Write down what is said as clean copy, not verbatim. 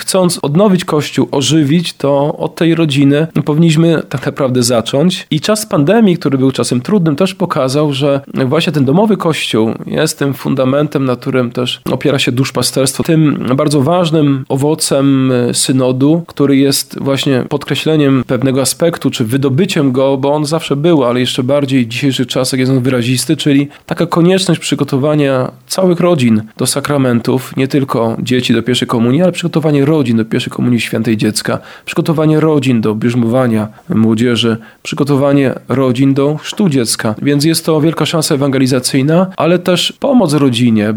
chcąc odnowić Kościół, ożywić, to od tej rodziny powinniśmy tak naprawdę zacząć. I czas pandemii, który był czasem trudnym, też pokazał, że właśnie ten domowy Kościół jest tym fundamentem, na którym też opiera się duszpasterstwo. Tym bardzo ważnym owocem synodu, który jest właśnie podkreśleniem pewnego aspektu, czy wydobyciem go, bo on zawsze był, ale jeszcze bardziej w dzisiejszych czasach jest on wyrazisty, czyli taka konieczność przygotowania całych rodzin do sakramentów, nie tylko dzieci do pierwszej komunii, ale przygotowanie rodzin do pierwszej komunii świętej dziecka, przygotowanie rodzin do bierzmowania młodzieży, przygotowanie rodzin do chrztu dziecka. Więc jest to wielka szansa ewangelizacyjna, ale też pomoc rodzinie.